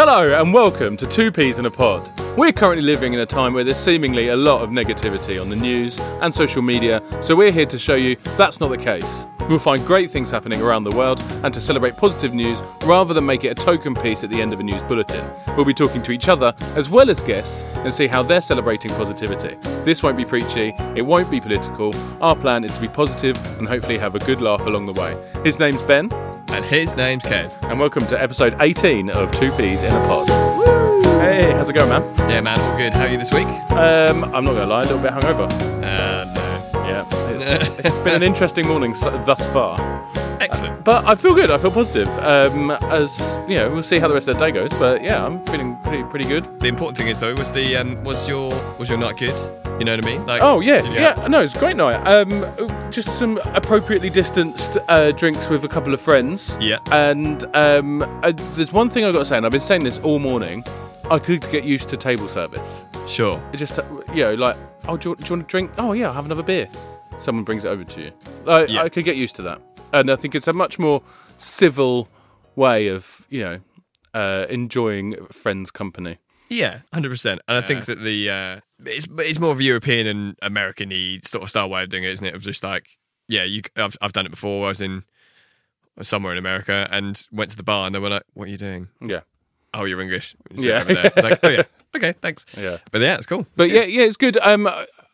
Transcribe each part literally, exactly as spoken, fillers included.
Hello and welcome to Two Peas in a Pod. We're currently living in a time where there's seemingly a lot of negativity on the news and social media, so we're here to show you that's not the case. We'll find great things happening around the world and to celebrate positive news rather than make it a token piece at the end of a news bulletin. We'll be talking to each other as well as guests and see how they're celebrating positivity. This won't be preachy, it won't be political. Our plan is to be positive and hopefully have a good laugh along the way. His name's Ben. And his name's Kez. And welcome to episode eighteen of Two Peas in a Pod. Woo! Hey, how's it going, man? Yeah, man, all good. How are you this week? Um, I'm not going to lie, a little bit hungover. Uh, no. Yeah, it's, it's been an interesting morning thus far. Excellent. Uh, but I feel good, I feel positive. Um, as, you know, we'll see how the rest of the day goes, but yeah, I'm feeling pretty pretty good. The important thing is, though, was the um, was your was your night good? You know what I mean? Like, oh, yeah, yeah. Have... No, it's a great night. Um, just some appropriately distanced uh, drinks with a couple of friends. Yeah. And um, uh, there's one thing I've got to say, and I've been saying this all morning. I could get used to table service. Sure. It just, uh, you know, like, oh, do you, do you want a drink? Oh, yeah, I'll have another beer. Someone brings it over to you. Like, yeah. I could get used to that. And I think it's a much more civil way of, you know, uh, enjoying friends' company. Yeah, one hundred percent. And I yeah. think that the uh, it's it's more of a European and American-y sort of style way of doing it, isn't it? Of just like, yeah, you. I've I've done it before. I was in somewhere in America and went to the bar and they were like, "What are you doing?" Yeah. Oh, you're English. Yeah. Over there. Like, oh yeah. Okay, thanks. Yeah. But yeah, it's cool. But yeah, yeah, it's good. Um,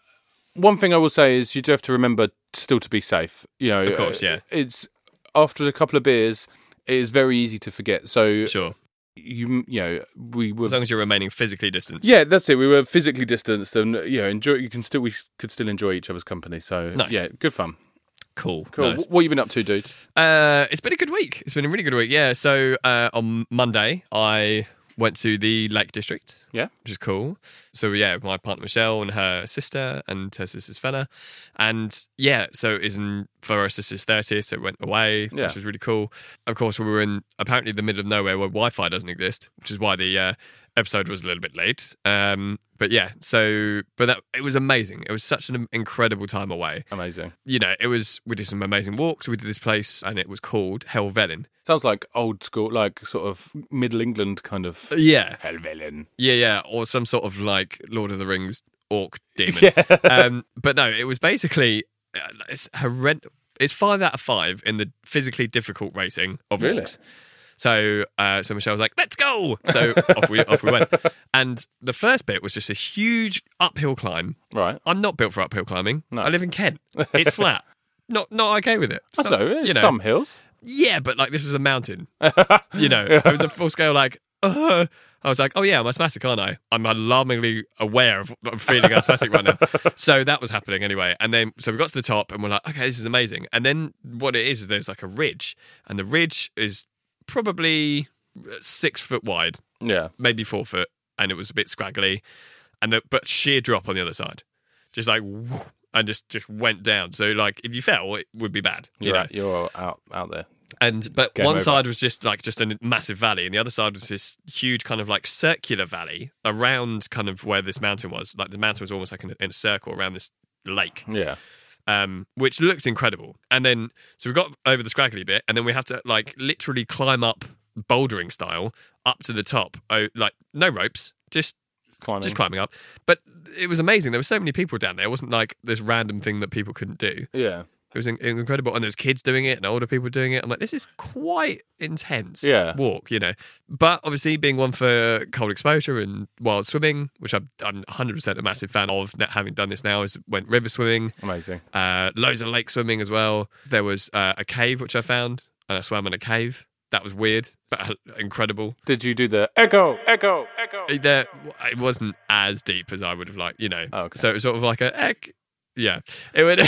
one thing I will say is you do have to remember still to be safe. You know, of course, yeah. It's after a couple of beers, it is very easy to forget. So sure. You you know we were as long as you're remaining physically distanced. Yeah, that's it. We were physically distanced, and you know, enjoy. You can still we could still enjoy each other's company. So nice. Yeah, good fun. Cool, cool. Nice. What have you been up to, dude? Uh, it's been a good week. It's been a really good week. Yeah. So uh, on Monday, I went to the Lake District. Yeah, which is cool. So yeah, my partner Michelle and her sister and her sister's fella, and yeah, so it isn't for her sister's thirtieth, so it went away, yeah. which was really cool. Of course, we were in apparently the middle of nowhere where Wi-Fi doesn't exist, which is why the uh, episode was a little bit late. Um, but yeah, so but that it was amazing. It was such an incredible time away. Amazing. You know, it was. We did some amazing walks. We did this place, and it was called Helvellyn. Sounds like old school, like sort of Middle England kind of. Yeah, Helvellyn. Yeah, yeah, or some sort of like Lord of the Rings orc demon. Yeah. um, but no, it was basically uh, it's horrendous. It's five out of five in the physically difficult rating of really? walks. So, uh, so Michelle was like, "Let's go!" So off we off we went. And the first bit was just a huge uphill climb. Right. I'm not built for uphill climbing. No. I live in Kent. It's flat. Not not okay with it. I don't know. You know, some hills. Yeah, but like this is a mountain. You know, it was a full scale like. Uh, I was like, oh yeah, I'm asthmatic, aren't I? I'm alarmingly aware of I'm feeling asthmatic right now. So that was happening anyway. And then, so we got to the top and we're like, okay, this is amazing. And then what it is, is there's like a ridge. And the ridge is probably six foot wide. Yeah. Maybe four foot. And it was a bit scraggly. And the, but sheer drop on the other side. Just like, whoo, and just, just went down. So like, if you fell, it would be bad. You you're know? Right. You're out, out there. And but Game one over. side was just like just a massive valley, and the other side was this huge kind of like circular valley around kind of where this mountain was. Like the mountain was almost like in a, in a circle around this lake. Yeah. Um, which looked incredible. And then so we got over the scraggly bit, and then we had to like literally climb up bouldering style up to the top. Oh, like no ropes, just climbing. just climbing up. But it was amazing. There were so many people down there. It wasn't like this random thing that people couldn't do. Yeah. It was, in, it was incredible. And there's kids doing it and older people doing it. I'm like, this is quite intense yeah. walk, you know. But obviously being one for cold exposure and wild swimming, which I'm, I'm one hundred percent a massive fan of having done this now, is went river swimming. Amazing. Uh, loads of lake swimming as well. There was uh, a cave, which I found, and I swam in a cave. That was weird, but incredible. Did you do the echo, echo, echo? There, it wasn't as deep as I would have liked, you know. Oh, okay. So it was sort of like a... Ec- Yeah, it would.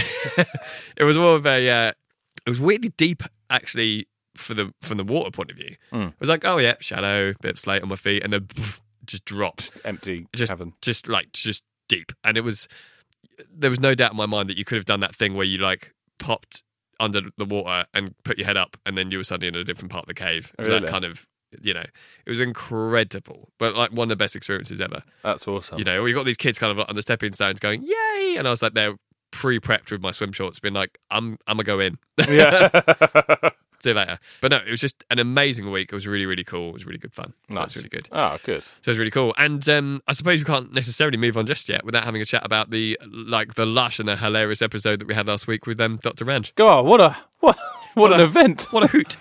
It was more of a. Uh, it was weirdly deep, actually, for the from the water point of view. Mm. It was like, oh yeah, shallow, bit of slate on my feet, and then poof, just dropped, just empty just, cavern, just like just deep. And it was. There was no doubt in my mind that you could have done that thing where you like popped under the water and put your head up, and then you were suddenly in a different part of the cave. It was really? that kind of. You know, it was incredible, but like one of the best experiences ever. That's awesome. You know, you got these kids kind of like on the stepping stones going, yay! And I was like, they're pre-prepped with my swim shorts, being like, I'm, I'm gonna go in. Yeah. See you later. But no, it was just an amazing week. It was really, really cool. It was really good fun. So Nice. it's really good. Oh, good. So it was really cool. And um, I suppose we can't necessarily move on just yet without having a chat about the like the lush and the hilarious episode that we had last week with um, Doctor Ranj. Go on, what a what what, What an a- event. What a hoot.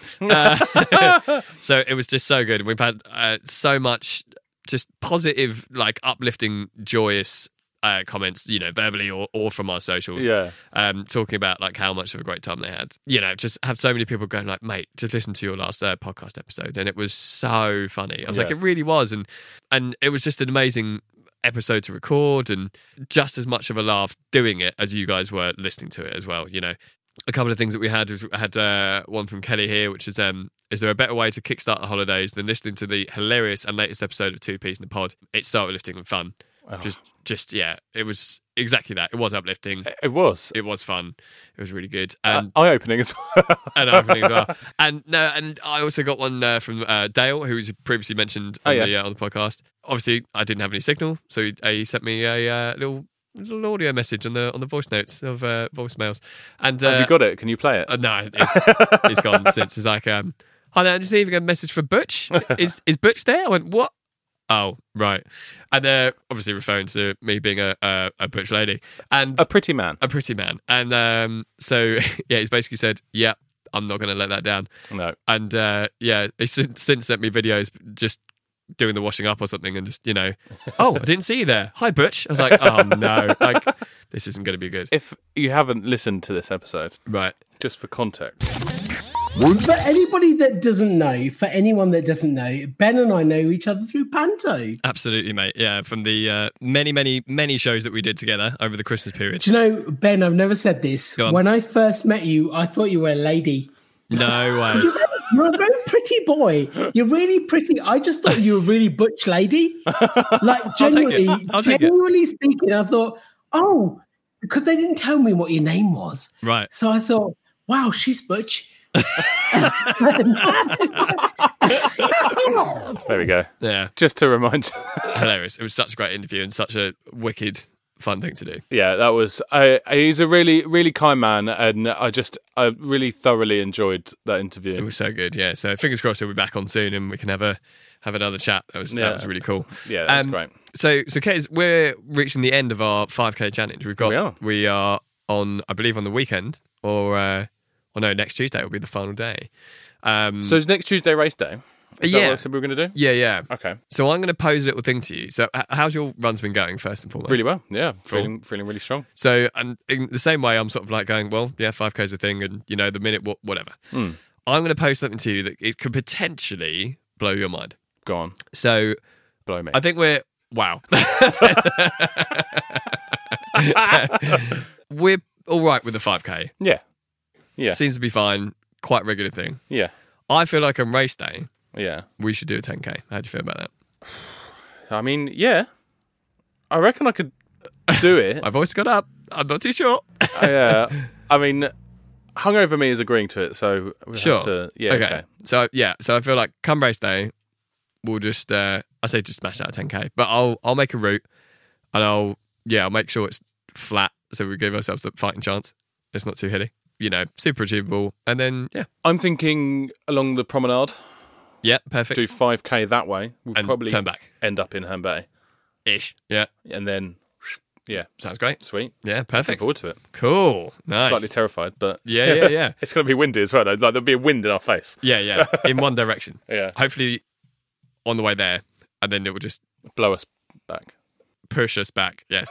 uh, so it was just so good. We've had uh, so much just positive, like uplifting, joyous uh, comments, you know, verbally or, or from our socials. Yeah. Um, talking about like how much of a great time they had. You know, just have so many people going like, mate, just listen to your last uh, podcast episode. And it was so funny. I was like, Yeah. it really was. And and it was just an amazing episode to record and just as much of a laugh doing it as you guys were listening to it as well, you know. A couple of things that we had was I had uh, one from Kelly here, which is um, is there a better way to kickstart the holidays than listening to the hilarious and latest episode of Two Peas in a Pod? It's so uplifting and fun. Just, just yeah, it was exactly that. It was uplifting. It was. It was fun. It was really good. Uh, And eye-opening as well. and opening as well. And no, and I also got one uh, from uh, Dale, who was previously mentioned on, Oh, yeah. the, uh, on the podcast. Obviously, I didn't have any signal, so he, uh, he sent me a uh, little little audio message on the on the voice notes of uh, voicemails. And uh, Have you got it? Can you play it? uh, no, it's, it's gone since. It's like, um, hi there, I'm just leaving a message for Butch. Is is Butch there? I went, what? Oh, right. And uh, obviously referring to me being a, a, a Butch lady. And A pretty man. a pretty man. And um, so, yeah, he's basically said, yeah, I'm not going to let that down. No. And uh, yeah, he's since, since sent me videos just doing the washing up or something and just, you know, oh, I didn't see you there. Hi, Butch. I was like, oh, no. Like, this isn't going to be good. If you haven't listened to this episode, Right. just for context, For anybody that doesn't know, for anyone that doesn't know, Ben and I know each other through Panto. Absolutely, mate. Yeah, from the uh, many, many, many shows that we did together over the Christmas period. Do you know, Ben, I've never said this. Go on. When I first met you, I thought you were a lady. No way. You're, very, you're a very pretty boy. You're really pretty. I just thought you were a really butch lady. Like, I'll take it. genuinely, I'll take it. genuinely speaking, I thought, oh, because they didn't tell me what your name was. Right. So I thought, wow, she's butch. there we go. Yeah, Just to remind you. hilarious. It was such a great interview and such a wicked, fun thing to do. Yeah, that was. I, he's a really, really kind man, and I just, I really thoroughly enjoyed that It interview. was so good. Yeah. So fingers crossed he'll be back on soon and we can have a have another chat. That was Yeah. that was really cool. Yeah, that's Um, great. So so Kez, we're reaching the end of our five K challenge. We've got We are. we are on I believe on the weekend or uh, or no next Tuesday will be the final day. Um, So is next Tuesday race day? Is that Yeah. what I said we were going to do? yeah, yeah. Okay. So I'm going to pose a little thing to you. So h- how's your runs been going first and foremost? Really well. Yeah. Feeling, feeling really strong. So, and in the same way, I'm sort of like going, well, yeah, five K is a thing, and you know, the minute, wh- whatever. Hmm. I'm going to post something to you that it could potentially blow your mind. Go on. So, Blow me. I think we're wow. We're all right with the five K. yeah. Yeah. Seems to be fine. Quite regular thing. Yeah. I feel like on race day, Yeah. we should do a ten K. How do you feel about that? I mean, yeah. I reckon I could do it. My voice got up. I'm not too sure. Yeah. I mean, hungover me is agreeing to it, so we Sure. have to. Yeah. okay. Okay. So yeah, so I feel like come race day, we'll just uh I say just smash out a ten K. But I'll I'll make a route and I'll yeah, I'll make sure it's flat so we give ourselves a fighting chance. It's not too hilly. You know, super achievable. And then yeah. I'm thinking along the promenade, Yeah, perfect. do five K that way. We'll and probably turn back. end up in Herne Bay. Ish. Yeah. And then, yeah, Sounds great. sweet. Yeah, Looking perfect. forward to it. Cool. Nice. Slightly terrified, but Yeah, yeah, yeah. it's going to be windy as well. Like there'll be a wind in our face. yeah, yeah. In one direction. Yeah, Hopefully on the way there. And then it will just blow us back. push us back. Yes.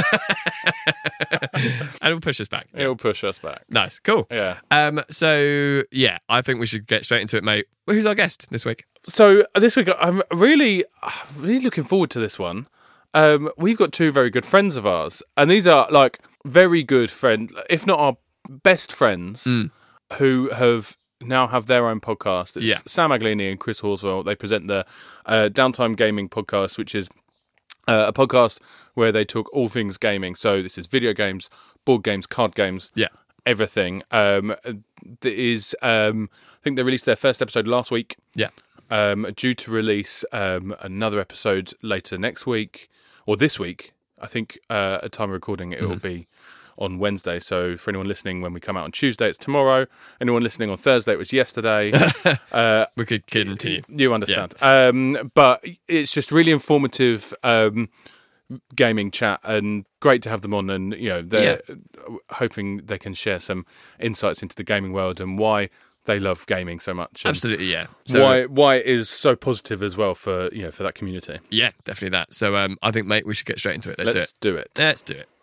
and it will push us back. It'll push us back. Nice. Cool. Yeah. Um, so yeah, I think we should get straight into it, mate. Well, who's our guest this week? So uh, this week, I'm really, really looking forward to this one. Um, we've got two very good friends of ours, and these are like very good friends, if not our best friends, Mm. who have now have their own podcast. It's Yeah. Sam Aglini and Chris Horswell. They present the uh, Downtime Gaming podcast, which is uh, a podcast where they talk all things gaming. So this is video games, board games, card games, Yeah. everything. Um, there is, um, I think they released their first episode last week. Yeah. Um, due to release um, another episode later next week or this week. I think uh, at time of recording it will be on Wednesday. So for anyone listening, when we come out on Tuesday, it's tomorrow. Anyone listening on Thursday, it was yesterday. uh, we could continue. You understand. Yeah. Um, but it's just really informative um, gaming chat, and great to have them on. And, you know, they're yeah. hoping they can share some insights into the gaming world and why they love gaming so much. Absolutely, yeah. So, why why it is so positive as well for, you know, for that community. Yeah, definitely that. So um, I think, mate, we should get straight into it. Let's, Let's do it. do it. Let's do it.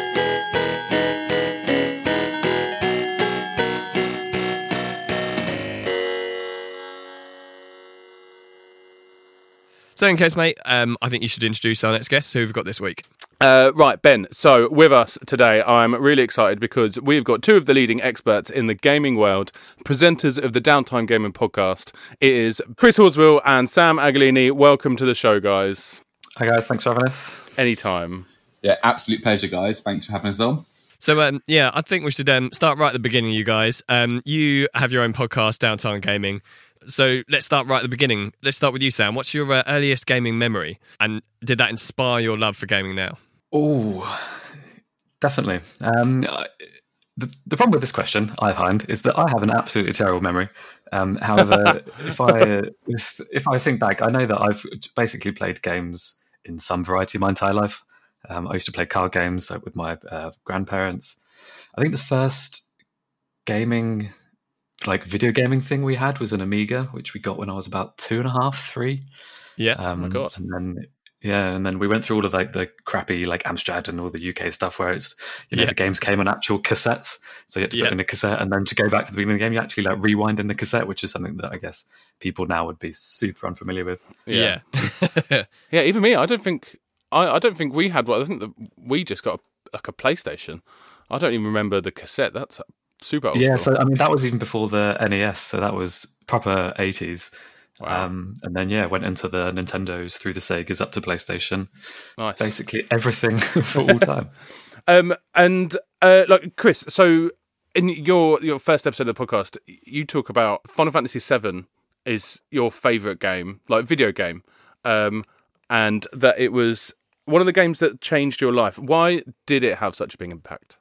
So in case, mate, um, I think you should introduce our next guest. Who have we got this week? Uh, right, Ben. So with us today, I'm really excited because we've got two of the leading experts in the gaming world, presenters of the Downtime Gaming podcast. It is Chris Horswell and Sam Agolini. Welcome to the show, guys. Hi, guys. Thanks for having us. Anytime. Yeah, absolute pleasure, guys. Thanks for having us on. So, um, yeah, I think we should um, start right at the beginning, you guys. Um, you have your own podcast, Downtime Gaming. So let's start right at the beginning. Let's start with you, Sam. What's your uh, earliest gaming memory? And did that inspire your love for gaming now? Oh, definitely. Um, the, the problem with this question, I find, is that I have an absolutely terrible memory. Um, however, if I if, if I think back, I know that I've basically played games in some variety my entire life. Um, I used to play card games like, with my uh, grandparents. I think the first gaming... like video gaming thing we had was an Amiga, which we got when I was about two and a half, three. Yeah, um, oh my God. And then yeah, and then we went through all of like the crappy like Amstrad and all the U K stuff where it's you know yeah. the games came on actual cassettes, so you had to put yeah. it in a cassette, and then to go back to the beginning of the game, you actually like rewind in the cassette, which is something that I guess people now would be super unfamiliar with. Yeah, yeah. yeah even me, I don't think I, I don't think we had one. I think that we just got a, like a PlayStation. I don't even remember the cassette. That's super old Yeah, school. so I mean that was even before the N E S, so that was proper eighties. Wow. Um, and then yeah, went into the Nintendos through the Segas up to PlayStation. Nice. Basically everything for all time. um, and uh, like Chris, so in your your first episode of the podcast, you talk about Final Fantasy seven is your favourite game, like video game, um, and that it was one of the games that changed your life. Why did it have such a big impact?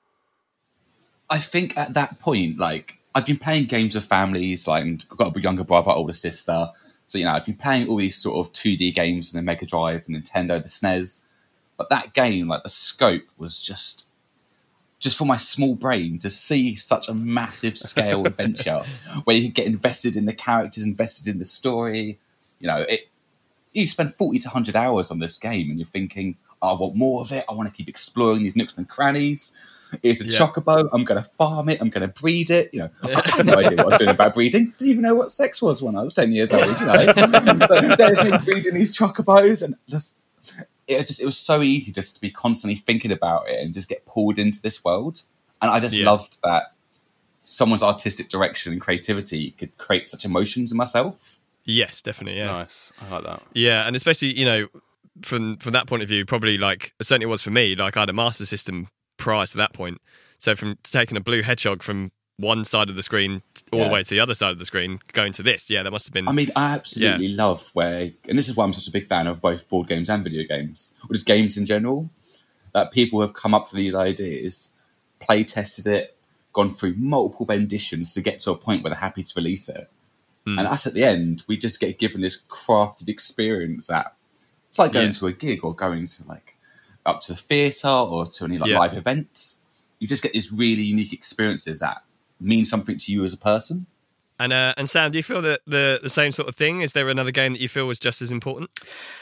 I think at that point, like, I've been playing games with families, like, I've got a younger brother, older sister. So, you know, I've been playing all these sort of two D games on the Mega Drive, the Nintendo, the S N E S. But that game, like, the scope was just, just for my small brain to see such a massive scale adventure where you could get invested in the characters, invested in the story. You know, it. You spend forty to one hundred hours on this game and you're thinking, oh, I want more of it. I want to keep exploring these nooks and crannies. It's a yeah. chocobo. I'm going to farm it. I'm going to breed it. You know, I have no idea what I was doing about breeding. Didn't even know what sex was when I was ten years old, you know. So there's me breeding these chocobos, and just, it just it was so easy just to be constantly thinking about it and just get pulled into this world. And I just yeah. loved that someone's artistic direction and creativity could create such emotions in myself. Yes, definitely. Yeah, nice. I like that. Yeah, and especially you know, from from that point of view, probably like it certainly was for me. Like I had a Master System prior to that point, so from taking a blue hedgehog from one side of the screen all yes. the way to the other side of the screen, going to this, yeah, there must have been. I mean, I absolutely yeah. love where, and this is why I'm such a big fan of both board games and video games, or just games in general. That people have come up with these ideas, play tested it, gone through multiple renditions to get to a point where they're happy to release it. Mm. And us at the end, we just get given this crafted experience that it's like going yeah. to a gig or going to like up to the theatre or to any like yeah. live events. You just get these really unique experiences that mean something to you as a person. And uh, and Sam, do you feel that the the same sort of thing? Is there another game that you feel was just as important?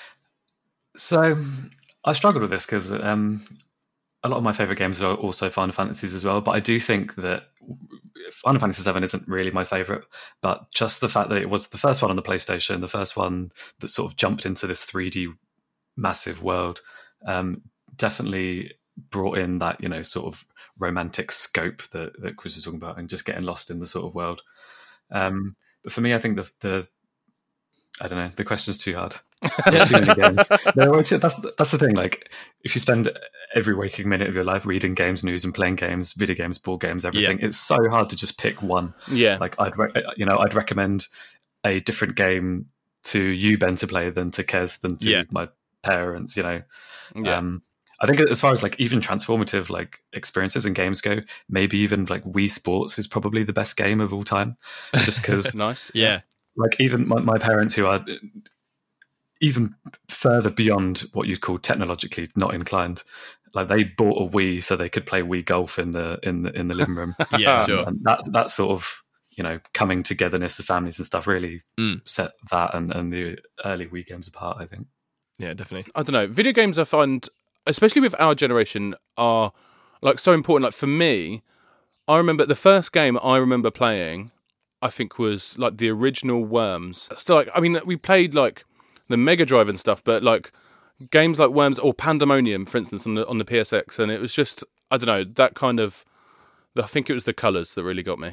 So I struggled with this because um, a lot of my favourite games are also Final Fantasies as well. But I do think that Final Fantasy seven isn't really my favourite, but just the fact that it was the first one on the PlayStation, the first one that sort of jumped into this three D massive world, um, definitely brought in that, you know, sort of romantic scope that, that Chris was talking about and just getting lost in the sort of world. Um, but for me, I think the, the I don't know, the question's too hard. Too many games. No, that's, that's the thing. Like, if you spend every waking minute of your life reading games, news, and playing games, video games, board games, everything, yeah. it's so hard to just pick one. Yeah. Like, I'd re- you know, I'd recommend a different game to you, Ben, to play than to Kez, than to yeah. my parents. You know, yeah. um, I think as far as like even transformative like experiences and games go, maybe even like Wii Sports is probably the best game of all time, just because Nice. Yeah. like even my, my parents who are even further beyond what you'd call technologically not inclined, like they bought a Wii so they could play Wii Golf in the in the in the living room. Yeah, Um, sure. and that that sort of, you know, coming togetherness of families and stuff really Mm. set that and, and the early Wii games apart, I think. Yeah, definitely. I don't know. Video games I find, especially with our generation, are like so important. Like for me, I remember the first game I remember playing, I think was like the original Worms. Still, like I mean, we played like the Mega Drive and stuff, but like games like Worms or Pandemonium, for instance, on the on the P S X, and it was just I don't know that kind of. I think it was the colours that really got me.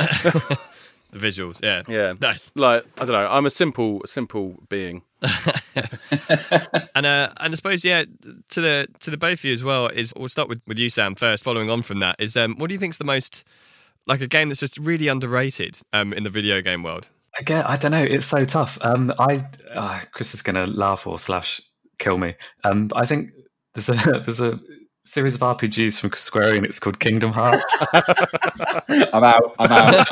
The visuals, yeah. Yeah, Nice. like I don't know. I'm a simple, simple being. And uh, and I suppose, yeah, to the to the both of you as well, is we'll start with, with you, Sam, first, following on from that, is um, what do you think's the most, like a game that's just really underrated um, in the video game world? Again, I don't know. It's so tough. Um, I uh, Chris is going to laugh or slash kill me. Um, I think there's a there's a series of R P Gs from Square Enix called Kingdom Hearts. I'm out. I'm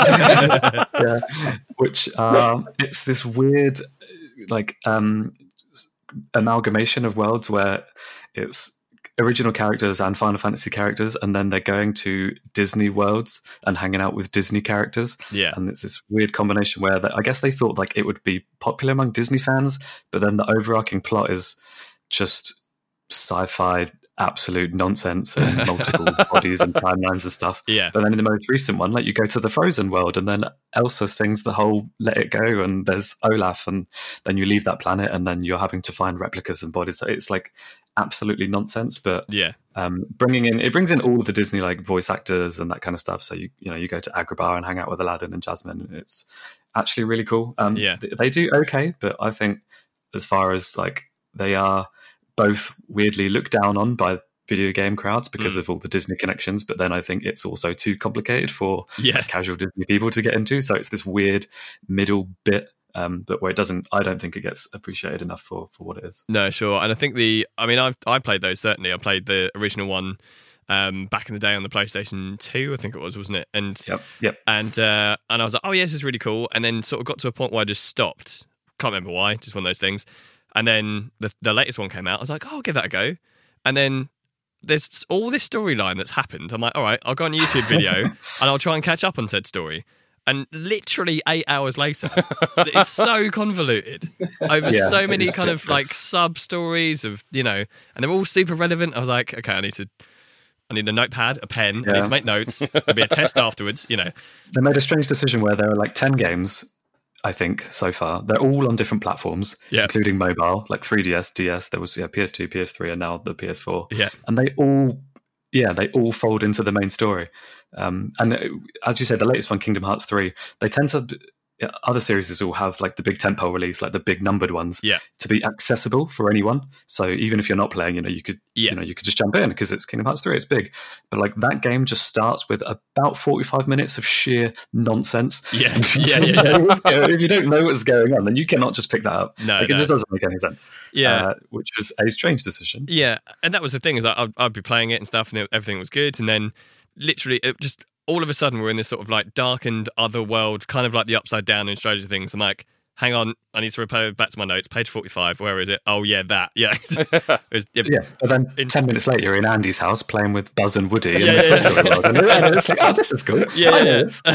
out. Yeah, which um, it's this weird like um, amalgamation of worlds where it's original characters and Final Fantasy characters, and then they're going to Disney worlds and hanging out with Disney characters. Yeah. And it's this weird combination where they, I guess they thought like it would be popular among Disney fans, but then the overarching plot is just sci-fi absolute nonsense and multiple bodies and timelines and stuff. Yeah. But then in the most recent one, like you go to the Frozen world and then Elsa sings the whole Let It Go and there's Olaf, and then you leave that planet and then you're having to find replicas and bodies. It's like absolutely nonsense, but Yeah. um, bringing in, it brings in all of the Disney like voice actors and that kind of stuff. So you, you know, you go to Agrabah and hang out with Aladdin and Jasmine, and it's actually really cool. Um, Yeah. they, they do okay, but I think as far as like they are both weirdly looked down on by video game crowds because Mm. of all the Disney connections, but then I think it's also too complicated for Yeah. casual Disney people to get into. So it's this weird middle bit um, that where it doesn't, I don't think it gets appreciated enough for, for what it is. No, sure. And I think the, I mean, I've I played those, certainly. I played the original one um, back in the day on the PlayStation two, I think it was, wasn't it? And Yep. Yep. and uh, and I was like, oh, yeah, this is really cool. And then sort of got to a point where I just stopped. Can't remember why, just one of those things. And then the the latest one came out. I was like, oh, I'll give that a go. And then there's all this storyline that's happened. I'm like, all right, I'll go on a YouTube video and I'll try and catch up on said story. And literally eight hours later, it's so convoluted over Yeah, so it many is kind of like ridiculous. sub stories of, you know, and they're all super relevant. I was like, okay, I need to, I need a notepad, a pen, I need Yeah. to make notes. There'll be a test afterwards, you know. They made a strange decision where there are like ten games, I think, so far. They're all on different platforms, Yeah. including mobile, like three D S, D S. There was yeah, P S two, P S three, and now the P S four. Yeah. And they all, yeah, they all fold into the main story. Um, and uh, as you said, the latest one, Kingdom Hearts three, they tend to, yeah, other series will have like the big tentpole release, like the big numbered ones, Yeah. to be accessible for anyone. So even if you're not playing, you know, you could, Yeah. you know, you could just jump in because it's Kingdom Hearts three, it's big. But like that game just starts with about forty-five minutes of sheer nonsense. Yeah. And if you Yeah, don't yeah, know yeah. what's going- if you don't know what's going on, then you cannot just pick that up. No, like, no. it just doesn't make any sense. Yeah. Uh, which was a strange decision. Yeah, and that was the thing, is that I'd, I'd be playing it and stuff, and it, everything was good, and then literally, it just all of a sudden we're in this sort of like darkened other world, kind of like the Upside Down in Stranger Things. I'm like, hang on, I need to repair back to my notes. Page forty-five, where is it? Oh yeah, that. Yeah, it was, it- Yeah, but then It's- ten minutes later, you're in Andy's house playing with Buzz and Woody in Yeah, the yeah, Toy yeah. Story world. And and it's like, oh, this is cool. Yeah, I yeah, know yeah. this.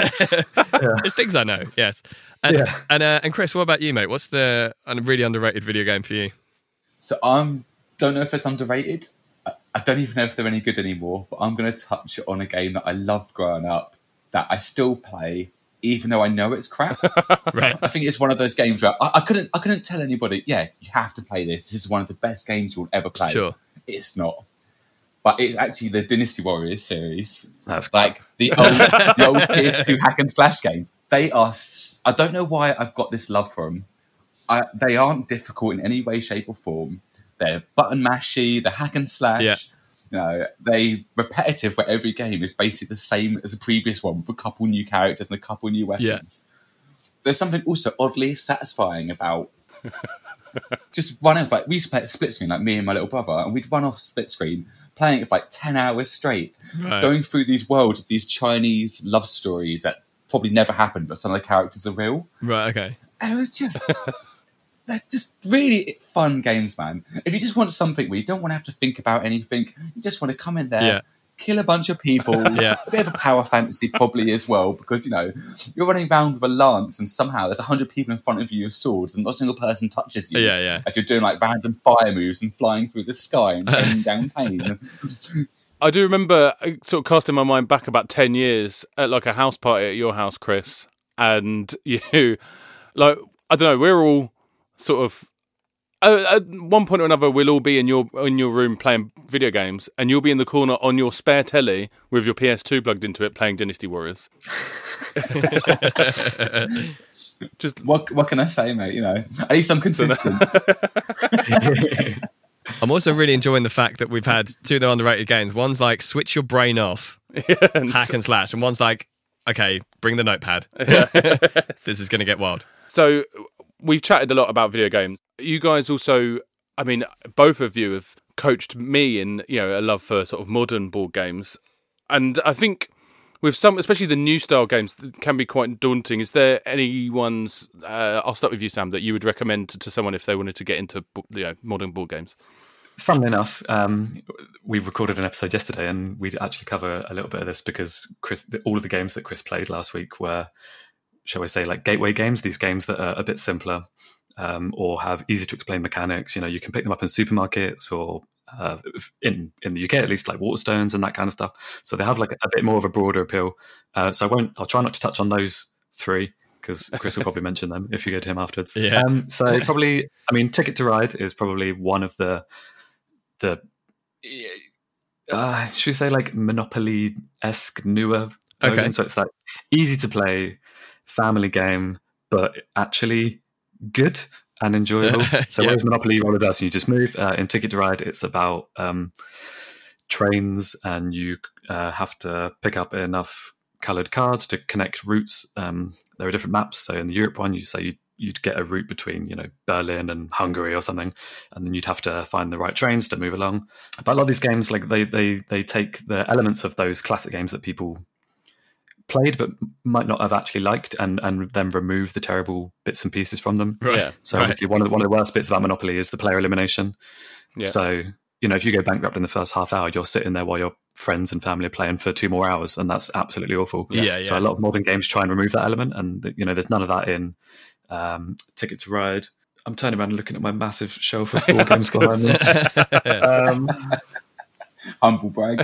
It's things I know. Yes, and Yeah. and uh, and Chris, what about you, mate? What's the a really underrated video game for you? So I don't know if it's underrated. I, I don't even know if they're any good anymore, but I'm going to touch on a game that I loved growing up that I still play, even though I know it's crap. Right. I think it's one of those games where I, I couldn't I couldn't tell anybody, yeah, you have to play this. This is one of the best games you'll ever play. Sure. It's not. But it's actually the Dynasty Warriors series. That's Like the old, the old P S two hack and slash game. They are, s- I don't know why I've got this love for them. I, they aren't difficult in any way, shape or form. They're button mashy, they're hack and slash. Yeah. You know, they repetitive where every game is basically the same as a previous one with a couple new characters and a couple new weapons. There's something also oddly satisfying about just run off. Like we used to play at split screen, like me and my little brother, and we'd run off split screen playing it for like ten hours straight, Right. going through these worlds of these Chinese love stories that probably never happened, but some of the characters are real. Right, okay. And it was just, they're just really fun games, man. If you just want something where you don't want to have to think about anything, you just want to come in there, Yeah. kill a bunch of people, Yeah. a bit of a power fantasy probably as well, because, you know, you're running around with a lance and somehow there's one hundred people in front of you with swords and not a single person touches you. Yeah, yeah. As you're doing like random fire moves and flying through the sky and raining down pain. I do remember uh, sort of casting my mind back about ten years at like a house party at your house, Chris, and you, like, I don't know, we're all sort of, uh, at one point or another, we'll all be in your in your room playing video games, and you'll be in the corner on your spare telly with your P S two plugged into it playing Dynasty Warriors. Just What what can I say, mate? You know, at least I'm consistent. I'm also really enjoying the fact that we've had two of the underrated games. One's like switch your brain off, and hack and slash, and one's like, okay, bring the notepad. This is going to get wild. So we've chatted a lot about video games. You guys also, I mean, both of you have coached me in, you know, a love for sort of modern board games. And I think with some, especially the new style games, that can be quite daunting. Is there any ones, uh, I'll start with you, Sam, that you would recommend to, to someone if they wanted to get into, you know, modern board games? Funnily enough, um, we recorded an episode yesterday and we'd actually cover a little bit of this because Chris, all of the games that Chris played last week were, shall we say, like gateway games, these games that are a bit simpler um, or have easy to explain mechanics. You know, you can pick them up in supermarkets or uh, in in the U K at least, like Waterstones and that kind of stuff. So they have like a, a bit more of a broader appeal. Uh, so I won't. I'll try not to touch on those three because Chris will probably mention them if you go to him afterwards. Yeah. Um, so probably, I mean, Ticket to Ride is probably one of the the uh, should we say like Monopoly-esque newer version. Okay. So it's like easy to play family game, but actually good and enjoyable. So Yeah. whereas Monopoly, roll the dice and you just move. Uh, in Ticket to Ride, it's about um, trains and you uh, have to pick up enough coloured cards to connect routes. Um, there are different maps. So in the Europe one, you say you'd, you'd get a route between, you know, Berlin and Hungary or something, and then you'd have to find the right trains to move along. But a lot of these games, like they they they take the elements of those classic games that people played but might not have actually liked, and and then remove the terrible bits and pieces from them. Right. Yeah. So Right. obviously one of the, one of the worst bits about Monopoly is the player elimination. Yeah. So, you know, if you go bankrupt in the first half hour, you're sitting there while your friends and family are playing for two more hours, and that's absolutely awful. Yeah, So yeah. a lot of modern games try and remove that element, and you know, there's none of that in um, Ticket to Ride. I'm turning around and looking at my massive shelf of board games behind me. Um, Humble brag.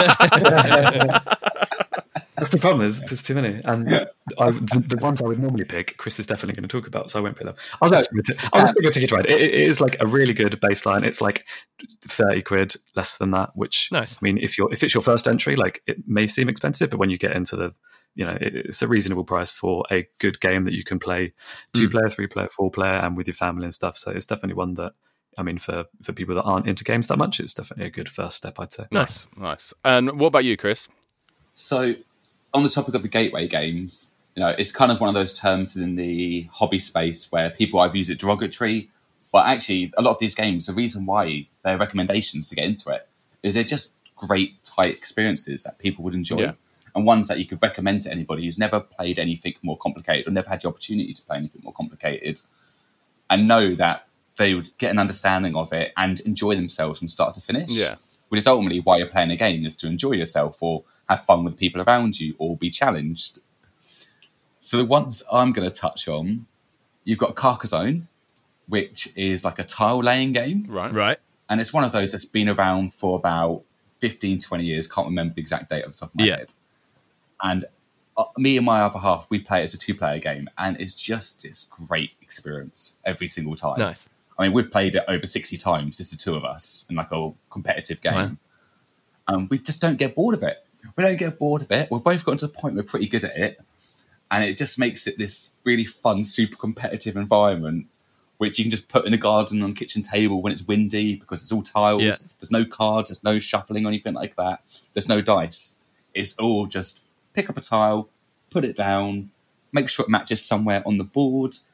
That's the problem, is there's too many. And I, the, the ones I would normally pick, Chris is definitely going to talk about, so I won't pick them. I'll just No, I'll just pick a Ticket to Ride. It, it is like a really good baseline. It's like thirty quid, less than that, which, Nice. I mean, if you're if it's your first entry, like it may seem expensive, but when you get into the, you know, it, it's a reasonable price for a good game that you can play two player, three player, four player, and with your family and stuff. So it's definitely one that, I mean, for, for people that aren't into games that much, it's definitely a good first step, I'd say. Nice. Nice. And what about you, Chris? So, on the topic of the gateway games, you know, it's kind of one of those terms in the hobby space where people either use it derogatory, but actually, a lot of these games, the reason why they're recommendations to get into it is they're just great, tight experiences that people would enjoy. Yeah. And ones that you could recommend to anybody who's never played anything more complicated or never had the opportunity to play anything more complicated, and know that they would get an understanding of it and enjoy themselves from start to finish. Yeah. Which is ultimately why you're playing a game, is to enjoy yourself or have fun with people around you or be challenged. So the ones I'm going to touch on, you've got Carcassonne, which is like a tile laying game. Right. Right. And it's one of those that's been around for about fifteen, twenty years. Can't remember the exact date off the top of my Yeah. head. And uh, me and my other half, we play it as a two-player game. And it's just this great experience every single time. Nice. I mean, we've played it over sixty times, just the two of us, in like a competitive game. Wow. And we just don't get bored of it. We don't get bored of it. We've both gotten to the point we're pretty good at it. And it just makes it this really fun, super competitive environment, which you can just put in a garden on a kitchen table when it's windy because it's all tiles. Yeah. There's no cards, there's no shuffling or anything like that. There's no dice. It's all just pick up a tile, put it down, make sure it matches somewhere on the board,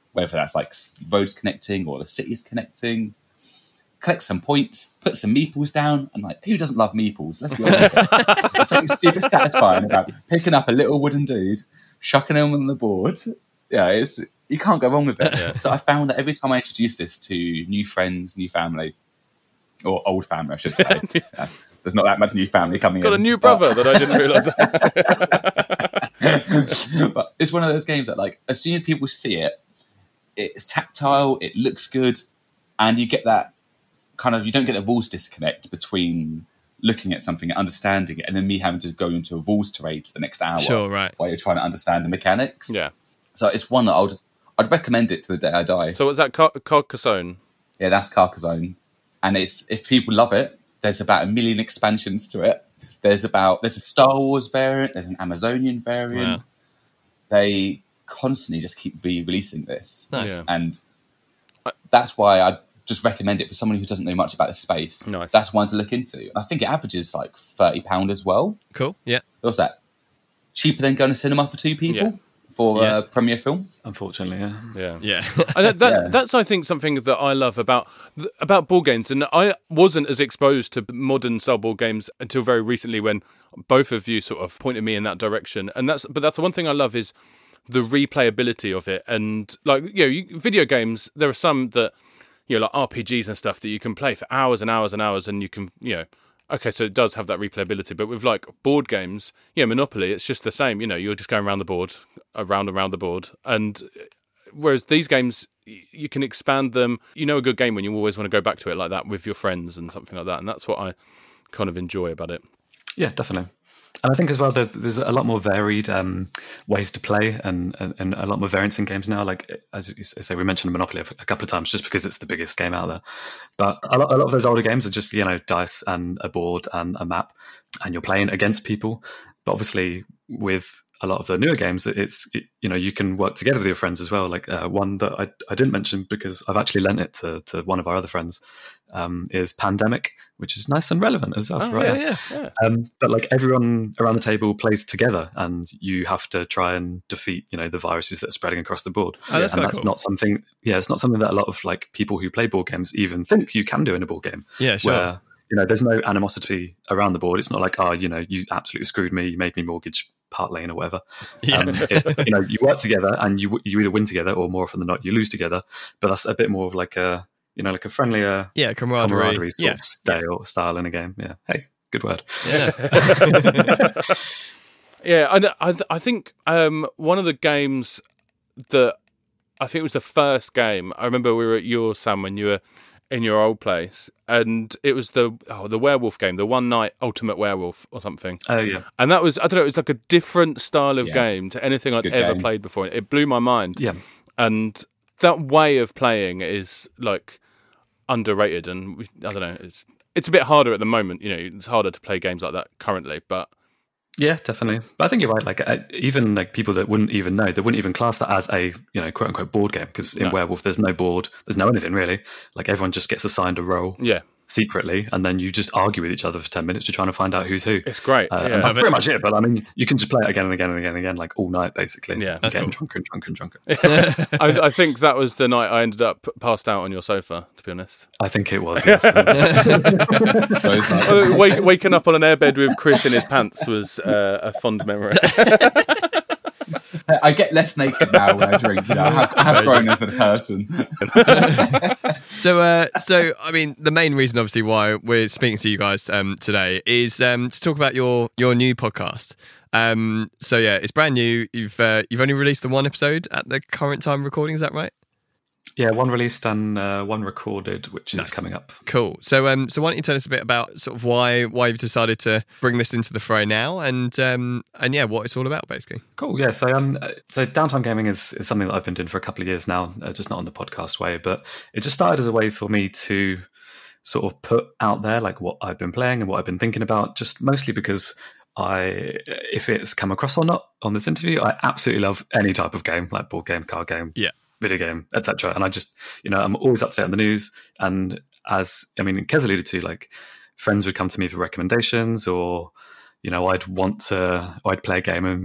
whether that's like roads connecting or the cities connecting. Collect some points, put some meeples down, and like, who doesn't love meeples? Let's be honest. There's something super satisfying about picking up a little wooden dude, chucking him on the board. Yeah, it's you can't go wrong with it. Yeah. So I found that every time I introduce this to new friends, new family, or old family, I should say, yeah, there's not that much new family coming Got in. Got a new brother but... that I didn't realise. But it's one of those games that, like, as soon as people see it, it's tactile, it looks good, and you get that kind of, you don't get a rules disconnect between looking at something and understanding it and then me having to go into a rules trade for the next hour sure, right. while you're trying to understand the mechanics. Yeah. So it's one that I'll just, I'd recommend it to the day I die. So what's that, Car- Carcassonne? Yeah, that's Carcassonne. And it's, if people love it, there's about a million expansions to it. There's about, there's a Star Wars variant, there's an Amazonian variant. Wow. They constantly just keep re-releasing this. Nice. Yeah. And that's why I just recommend it for someone who doesn't know much about the space. Nice. That's one to look into. I think it averages like thirty pounds as well. Cool. Yeah. What's that? Cheaper than going to cinema for two people Yeah. for Yeah. a premiere film? Unfortunately, yeah. Yeah. Yeah. And that, that's, Yeah. that's, I think, something that I love about about board games. And I wasn't as exposed to modern style board games until very recently, when both of you sort of pointed me in that direction. And that's, but that's the one thing I love is the replayability of it. And like, you know, you, video games, there are some that, you know, like R P Gs and stuff that you can play for hours and hours and hours, and you can, you know, okay, so it does have that replayability. But with like board games, you know, Monopoly, it's just the same. You know, you're just going around the board, around and around the board. And whereas these games, you can expand them. You know, a good game when you always want to go back to it like that with your friends and something like that. And that's what I kind of enjoy about it. Yeah, definitely. And I think as well, there's there's a lot more varied um, ways to play, and, and and a lot more variance in games now. Like, as you say, we mentioned Monopoly a couple of times just because it's the biggest game out there. But a lot, a lot of those older games are just, you know, dice and a board and a map, and you're playing against people. But obviously, with a lot of the newer games, it's, it, you know, you can work together with your friends as well. Like uh, one that I, I didn't mention because I've actually lent it to, to one of our other friends um, is Pandemic, which is nice and relevant as well. Oh, right? yeah, yeah, yeah. Um, but like everyone around the table plays together, and you have to try and defeat, you know, the viruses that are spreading across the board. Oh, that's and quite that's cool. not something. Yeah, it's not something that a lot of like people who play board games even think you can do in a board game. Yeah, sure. Where, you know, there's no animosity around the board. It's not like, oh, you know, you absolutely screwed me. You made me mortgage part lane or whatever. Yeah. Um, it's, you know, you work together, and you you either win together, or more often than not, you lose together. But that's a bit more of like a, you know, like a friendlier Yeah, camaraderie. camaraderie sort Yeah. of style style in a game. Yeah. Hey, good word. Yeah. Yeah, I, I, I think um, one of the games that I think it was the first game. I remember we were at yours, Sam, when you were in your old place, and it was the oh, the werewolf game, the One Night Ultimate Werewolf or something. Oh yeah. And that was, I don't know, it was like a different style of Yeah. game to anything I'd Good ever game. played before. It blew my mind. Yeah. And that way of playing is like underrated, and we, I don't know, it's it's a bit harder at the moment. You know, it's harder to play games like that currently, but Yeah, definitely. But I think you're right. Like uh, even like people that wouldn't even know, they wouldn't even class that as a, you know, quote unquote board game, because in No. Werewolf there's no board, there's no anything really. Like everyone just gets assigned a role yeah, secretly, and then you just argue with each other for ten minutes to try to find out who's who. it's great. Uh, yeah. and that's pretty much it. But I mean, you can just play it again and again and again and again, like all night basically. Yeah, And that's getting cool. drunker and drunker and drunker. I, I think that was the night I ended up passed out on your sofa, to be honest. I think it was. Yes. Those nights. Uh, wake, waking up on an airbed with Chris in his pants was uh, a fond memory. I get less naked now when I drink. You know, I have, I have grown as a person. So, uh, so I mean, the main reason, obviously, why we're speaking to you guys um, today is um, to talk about your your new podcast. Um, so yeah, it's brand new. You've uh, you've only released the one episode at the current time of recording. Is that right? Yeah, one released and uh, one recorded, which is Nice. coming up. Cool. So, um, so why don't you tell us a bit about sort of why why you've decided to bring this into the fray now, and um, and yeah, what it's all about, basically. Cool. Yeah. So, um, so Downtime Gaming is, is something that I've been doing for a couple of years now, uh, just not on the podcast way, but it just started as a way for me to sort of put out there like what I've been playing and what I've been thinking about, just mostly because I, if it's come across or not on this interview, I absolutely love any type of game, like board game, card game, Yeah. video game, et cetera. And I just, you know, I'm always up to date on the news. And as, I mean, Kez alluded to, like friends would come to me for recommendations, or, you know, I'd want to, or I'd play a game and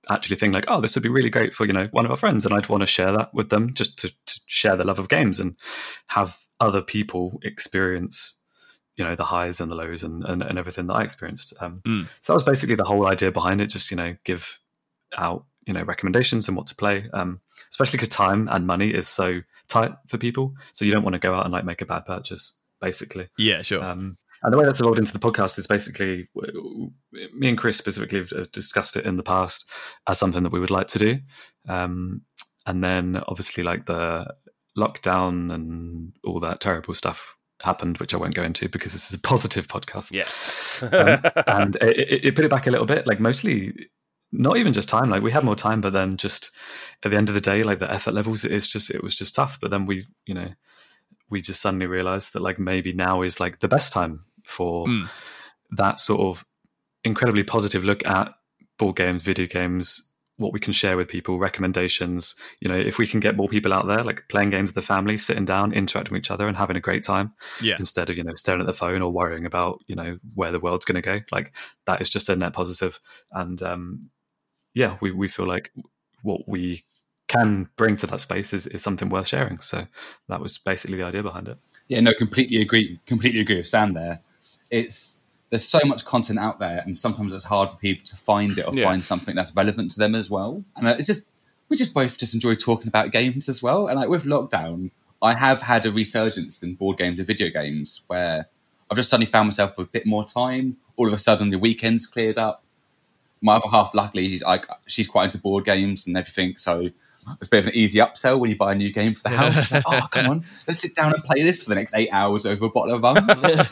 actually think like, oh, this would be really great for, you know, one of our friends, and I'd want to share that with them just to, to share the love of games and have other people experience, you know, the highs and the lows and, and, and everything that I experienced. Um, mm. So that was basically the whole idea behind it. Just, you know, give out, you know, recommendations and what to play, um, especially because time and money is so tight for people. So you don't want to go out and like make a bad purchase, basically. Yeah, sure. Um, and the way that's evolved into the podcast is basically, me and Chris specifically have discussed it in the past as something that we would like to do. Um, and then obviously like the lockdown and all that terrible stuff happened, which I won't go into because this is a positive podcast. Yeah. um, and it, it put it back a little bit, like mostly not even just time, like we had more time, but then just at the end of the day, like the effort levels, it's just, it was just tough. But then we, you know, we just suddenly realized that like maybe now is like the best time for mm. that sort of incredibly positive look at board games, video games, what we can share with people, recommendations. You know, if we can get more people out there, like playing games with the family, sitting down, interacting with each other and having a great time, yeah. instead of, you know, staring at the phone or worrying about, you know, where the world's going to go. Like that is just a net positive. And um, yeah, we, we feel like what we can bring to that space is, is something worth sharing. So that was basically the idea behind it. Yeah, no, completely agree. Completely agree with Sam there. It's there's so much content out there, and sometimes it's hard for people to find it or yeah. find something that's relevant to them as well. And it's just we just both just enjoy talking about games as well. And like with lockdown, I have had a resurgence in board games and video games where I've just suddenly found myself with a bit more time. All of a sudden, the weekends cleared up. My other half, luckily, like she's quite into board games and everything, so it's a bit of an easy upsell when you buy a new game for the house. Like, oh, come on, let's sit down and play this for the next eight hours over a bottle of rum.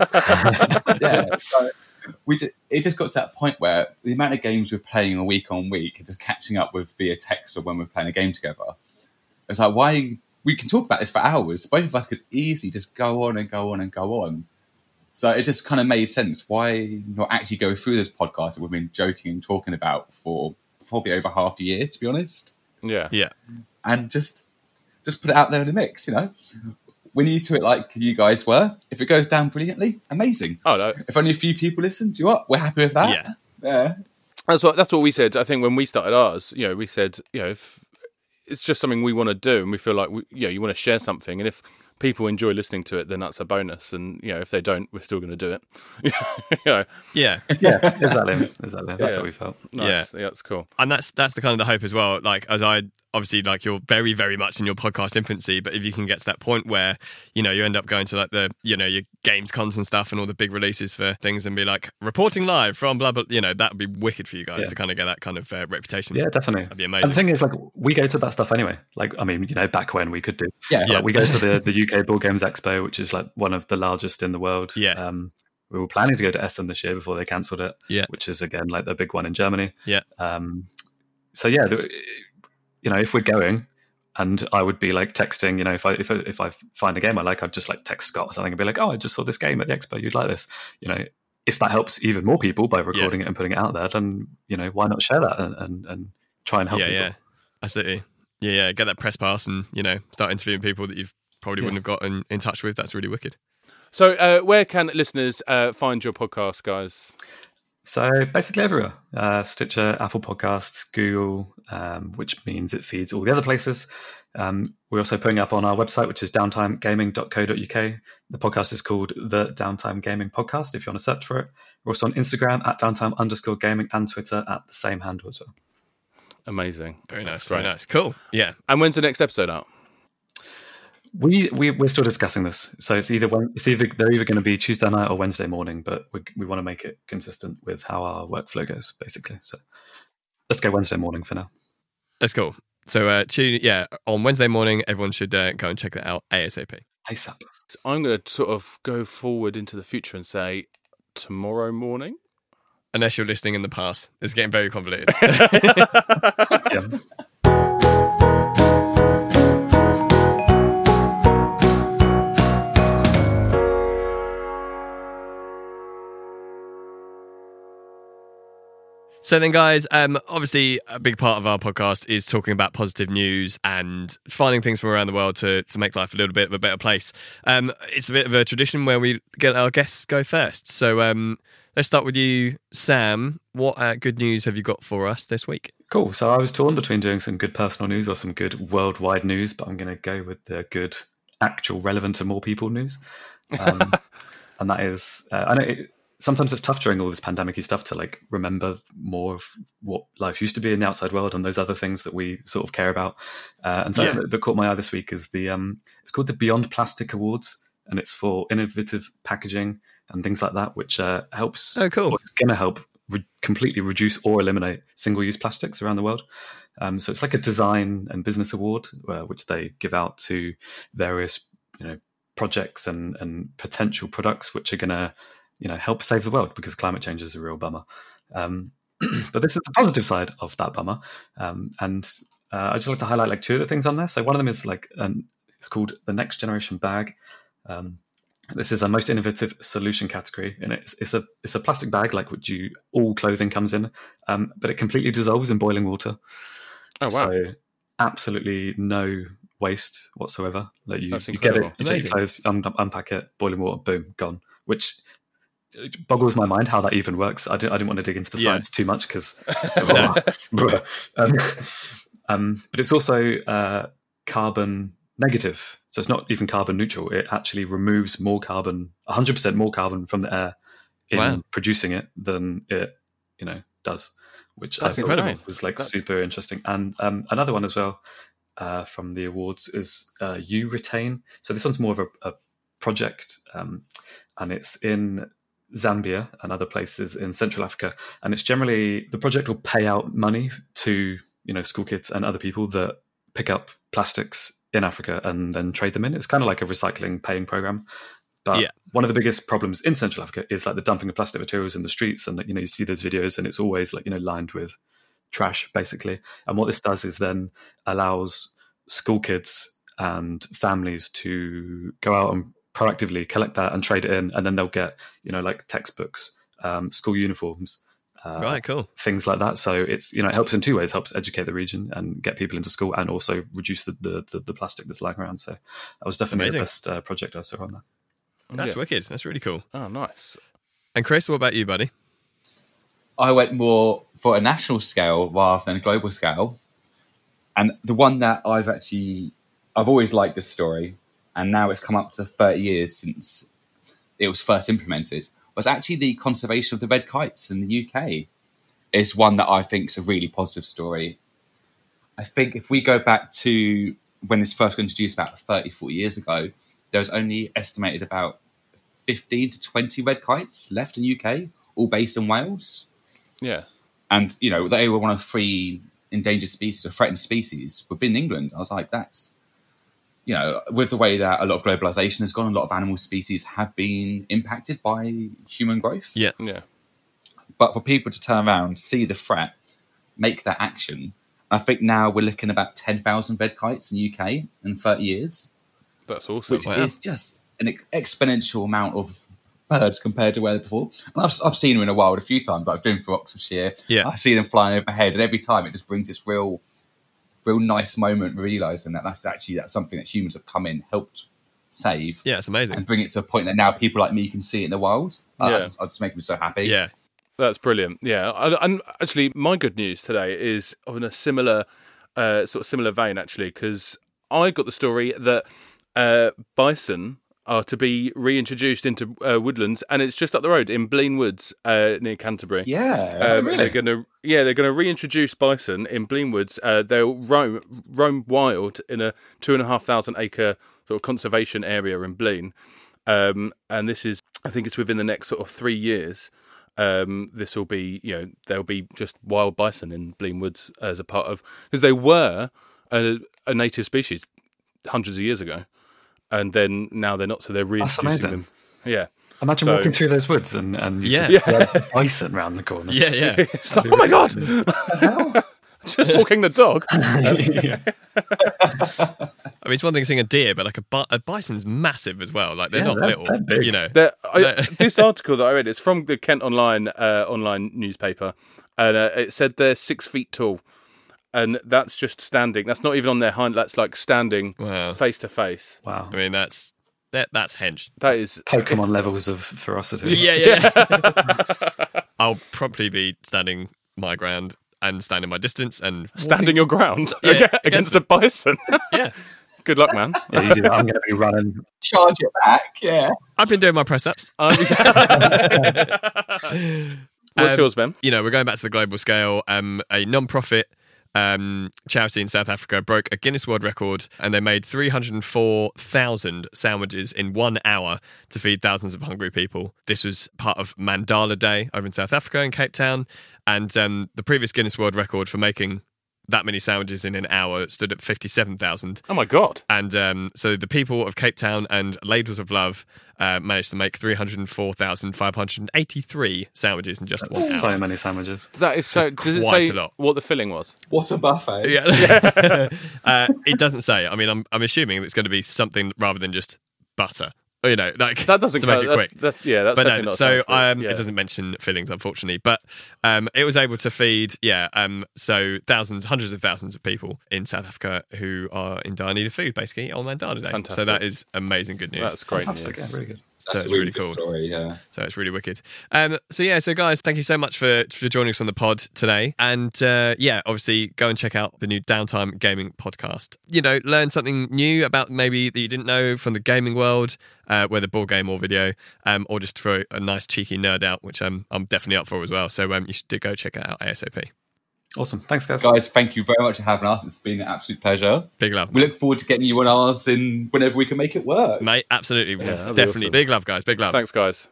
yeah, so we just, it just got to that point where the amount of games we're playing a week on week, just catching up with via text or when we're playing a game together. It's like, why we can talk about this for hours. Both of us could easily just go on and go on and go on. So it just kind of made sense. Why not actually go through this podcast that we've been joking and talking about for probably over half a year, to be honest? Yeah. Yeah. And just just put it out there in the mix, you know? We're new to it like you guys were. If it goes down brilliantly, amazing. Oh, no. If only a few people listen, do you know what? We're happy with that. Yeah. Yeah. That's what, that's what we said. I think when we started ours, you know, we said, you know, if it's just something we want to do and we feel like, we, you know, you want to share something. And if people enjoy listening to it, then that's a bonus. And, you know, if they don't, we're still going to do it. you know. Yeah. Yeah, exactly. Exactly. That's yeah. what we felt. Nice. Yeah. yeah, that's cool. And that's that's the kind of the hope as well. Like, as I obviously, like, you're very, very much in your podcast infancy, but if you can get to that point where, you know, you end up going to like the, you know, your games cons and stuff and all the big releases for things and be like reporting live from blah blah, you know, that would be wicked for you guys yeah. to kind of get that kind of uh, reputation. Yeah, definitely. That'd be amazing. And the thing is, like, we go to that stuff anyway. Like, I mean, you know, back when we could do. Yeah. yeah. Like, we go to the the U K Board Games Expo, which is like one of the largest in the world. Yeah. Um, we were planning to go to Essen this year before they cancelled it. Yeah. Which is again like the big one in Germany. Yeah. Um. So yeah, the, you know, if we're going. And I would be like texting, you know, if I if I, if I find a game I like, I'd just like text Scott or something and be like, oh, I just saw this game at the expo, you'd like this. You know, if that helps even more people by recording yeah. it and putting it out there, then, you know, why not share that and, and, and try and help yeah, people? Yeah, absolutely. Yeah, yeah, get that press pass and, you know, start interviewing people that you probably yeah. wouldn't have gotten in touch with. That's really wicked. So uh, where can listeners uh, find your podcast, guys? So basically everywhere, uh, Stitcher, Apple Podcasts, Google, um, which means it feeds all the other places. Um, we're also putting up on our website, which is downtime gaming dot co dot uk. The podcast is called The Downtime Gaming Podcast, if you want to search for it. We're also on Instagram at downtime underscore gaming and Twitter at the same handle as well. Amazing. Very nice, That's very right. nice. Cool. Yeah. And when's the next episode out? We, we we're still discussing this, so it's either when it's either they're either going to be Tuesday night or Wednesday morning, but we we want to make it consistent with how our workflow goes, basically. So let's go Wednesday morning for now. That's cool. So uh, tune yeah on Wednesday morning. Everyone should uh, go and check that out ASAP. ASAP. I'm going to sort of go forward into the future and say tomorrow morning. Unless you're listening in the past, it's getting very convoluted. yeah. So then, guys, um, obviously a big part of our podcast is talking about positive news and finding things from around the world to, to make life a little bit of a better place. Um, it's a bit of a tradition where we get our guests go first. So um, let's start with you, Sam. What uh, good news have you got for us this week? Cool. So I was torn between doing some good personal news or some good worldwide news, but I'm going to go with the good, actual, relevant to more people news. Um, and that is, uh, I know it, sometimes it's tough during all this pandemic-y stuff to like remember more of what life used to be in the outside world and those other things that we sort of care about. Uh, and something Yeah. that, that caught my eye this week is the um, it's called the Beyond Plastic Awards, and it's for innovative packaging and things like that, which uh, helps. Oh, cool. Or it's going to help re- completely reduce or eliminate single-use plastics around the world. Um, so it's like a design and business award, uh, which they give out to various, you know, projects and, and potential products which are going to, you know, help save the world, because climate change is a real bummer. Um, but this is the positive side of that bummer. Um, and uh, I just like to highlight like two of the things on there. So one of them is like, an, it's called the Next Generation Bag. Um, this is a most innovative solution category, and it's, it's a it's a plastic bag like which you all clothing comes in, um, but it completely dissolves in boiling water. Oh, wow. So absolutely no waste whatsoever. Like you, That's you get it, incredible. you take Amazing. your clothes, un- unpack it, boiling water, boom, gone. Which boggles my mind how that even works. I didn't, I didn't want to dig into the Yeah. science too much because, um, um, but it's also uh, carbon negative. So it's not even carbon neutral. It actually removes more carbon, one hundred percent more carbon from the air in Wow. producing it than it, you know, does. Which That's I thought incredible. was like That's- super interesting. And um, another one as well uh, from the awards is uh, You Retain. So this one's more of a, a project, um, and it's in Zambia and other places in Central Africa. And it's generally, the project will pay out money to, you know, school kids and other people that pick up plastics in Africa and then trade them in. It's kind of like a recycling paying program. But Yeah. one of the biggest problems in Central Africa is like the dumping of plastic materials in the streets. And, you know, you see those videos and it's always like, you know, lined with trash, basically. And what this does is then allows school kids and families to go out and proactively collect that and trade it in. And then they'll get, you know, like textbooks, um, school uniforms, uh, Right, cool. things like that. So it's, you know, it helps in two ways. It helps educate the region and get people into school, and also reduce the the, the, the plastic that's lying around. So that was definitely Amazing. the best uh, project I saw on that. That's Yeah. wicked. That's really cool. Oh, nice. And Chris, what about you, buddy? I went more for a national scale rather than a global scale. And the one that I've actually, I've always liked this story, and now it's come up to thirty years since it was first implemented, was actually the conservation of the red kites in the U K. Is one that I think is a really positive story. I think if we go back to when this first got introduced about thirty, forty years ago, there was only estimated about fifteen to twenty red kites left in the U K, all based in Wales. Yeah. And, you know, they were one of three endangered species or threatened species within England. I was like, that's, you know, with the way that a lot of globalization has gone, a lot of animal species have been impacted by human growth. Yeah. Yeah. But for people to turn around, see the threat, make that action, I think now we're looking at about ten thousand red kites in the U K in thirty years, That's awesome. which Wow. is just an ex- exponential amount of birds compared to where they were before. And I've, I've seen them in the wild a few times, but I've driven through Oxfordshire. Yeah. I see them flying overhead, and every time it just brings this real, real nice moment, realizing that that's actually that's something that humans have come in, helped save, Yeah, it's amazing. and bring it to a point that now people like me can see it in the wild. Uh, Yeah. that's, that's just making me so happy. Yeah. That's brilliant. Yeah, I, and actually, my good news today is on a similar, uh, sort of similar vein, actually, because I got the story that uh, bison are to be reintroduced into uh, woodlands, and it's just up the road in Blean Woods uh, near Canterbury. Yeah, Um, They're going to, yeah, they're going to reintroduce bison in Blean Woods. Uh, they'll roam roam wild in a two and a half thousand acre sort of conservation area in Blean, um, and this is, I think, it's within the next sort of three years. Um, this will be, you know, there'll be just wild bison in Blean Woods as a part of, because they were a, a native species hundreds of years ago, and then now they're not, so they're reintroducing amazing. them. Yeah. Imagine So- walking through those woods and, and you Yeah. just see a bison round the corner. Yeah, yeah. It's like, oh my god, just walking the dog. Yeah. I mean, it's one thing seeing a deer, but like a, bi- a bison's massive as well. Like they're Yeah, not they're- little, they're big. you know. There- I, No. this article that I read, it's from the Kent Online uh, online newspaper, and uh, it said they're six feet tall, and that's just standing. That's not even on their hind. That's like standing Wow. face to face. Wow. I mean, that's that that's hench. That is Pokemon levels of ferocity. Yeah, yeah. I'll probably be standing my ground and standing my distance and Standing your ground Yeah, against, against a bison. yeah. Good luck, man. Yeah, you do that. I'm going to be running. Charge it back, yeah. I've been doing my press ups. Um, What's Um, yours, Ben? You know, we're going back to the global scale. Um, a non-profit um, charity in South Africa broke a Guinness World Record, and they made three hundred four thousand sandwiches in one hour to feed thousands of hungry people. This was part of Mandala Day over in South Africa in Cape Town, and um, the previous Guinness World Record for making that many sandwiches in an hour stood at fifty-seven thousand. Oh my God. And um, so the people of Cape Town and Ladles of Love uh, managed to make three hundred four thousand five hundred eighty-three sandwiches in just one hour. So many sandwiches. That is so. Just Does it quite say a lot. what the filling was? What a buffet. Yeah. uh, it doesn't say. I mean, I'm I'm assuming it's going to be something rather than just butter. Or, you know, like That doesn't to make count. it That's, quick. that's, yeah, that's But definitely no, not. so sandwich, but um, yeah. it doesn't mention fillings, unfortunately. But um, it was able to feed, yeah, um, so thousands, hundreds of thousands of people in South Africa who are in dire need of food, basically, on Mandala Day. Fantastic. So that is amazing good news. That's great Fantastic. news. Yeah, really good. So That's it's a really good cool. story, yeah. So it's really wicked. Um, so yeah, so guys, thank you so much for, for joining us on the pod today. And uh, yeah, obviously go and check out the new Downtime Gaming podcast. You know, learn something new about maybe that you didn't know from the gaming world, uh, whether board game or video, um, or just for a nice cheeky nerd out, which um, I'm definitely up for as well. So um, you should go check it out ASAP. Awesome. Thanks, guys. Guys, thank you very much for having us. It's been an absolute pleasure. Big love. We look forward to getting you on ours in whenever we can make it work. Mate, absolutely. Yeah, that'd be definitely. awesome. Big love, guys. Big love. Thanks, guys.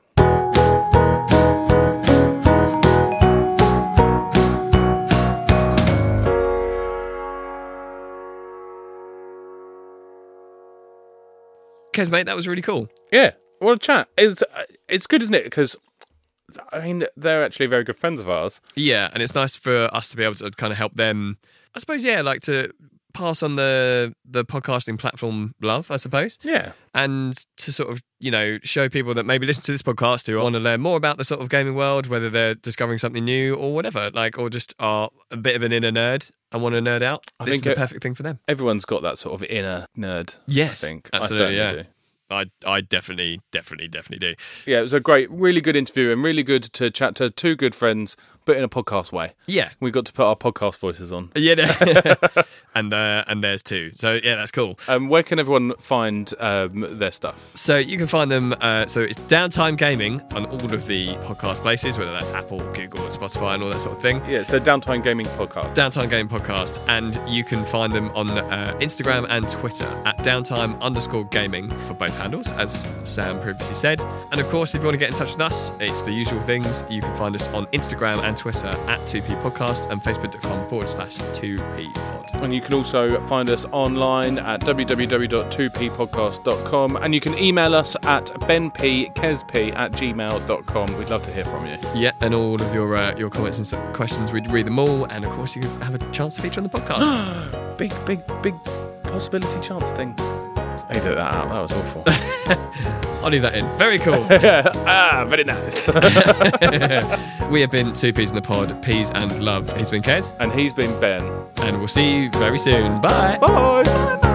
Kez, mate, that was really cool. Yeah, well, chat. It's it's good, isn't it? Because I mean, they're actually very good friends of ours. Yeah, and it's nice for us to be able to kind of help them. I suppose, yeah, like to pass on the the podcasting platform love, I suppose. Yeah, And to sort of, you know, show people that maybe listen to this podcast who want to learn more about the sort of gaming world, whether they're discovering something new or whatever, like, or just are a bit of an inner nerd and want to nerd out. I This think is the it- perfect thing for them. everyone's got that sort of inner nerd. Yes, I think absolutely, I certainly yeah. do. I, I definitely, definitely, definitely do. Yeah, it was a great, really good interview and really good to chat to two good friends, but in a podcast way. Yeah. We got to put our podcast voices on. Yeah, no. and uh, and there's two. So yeah, that's cool. Um, where can everyone find um, their stuff? So you can find them. Uh, so it's Downtime Gaming on all of the podcast places, whether that's Apple, Google, Spotify, and all that sort of thing. Yeah, it's the Downtime Gaming Podcast. Downtime Gaming Podcast, and you can find them on uh, Instagram and Twitter at downtime underscore gaming for both handles, as Sam previously said. And of course, if you want to get in touch with us, it's the usual things. You can find us on Instagram and Twitter at two P Podcast and facebook.com forward slash 2P Pod. And you can also find us online at w w w dot two p podcast dot com, and you can email us at benpkezp at gmail dot com. We'd love to hear from you. Yeah, and all of your uh, your comments and so- questions, we'd read them all, and of course, you could have a chance to feature on the podcast. Big, big, big possibility chance thing. I did that out. That was awful. I'll leave that in. Very cool. ah, very nice. We have been two P's in the pod, Peas and Love. He's been Kez, And he's been Ben. and we'll see you very soon. Bye. Bye.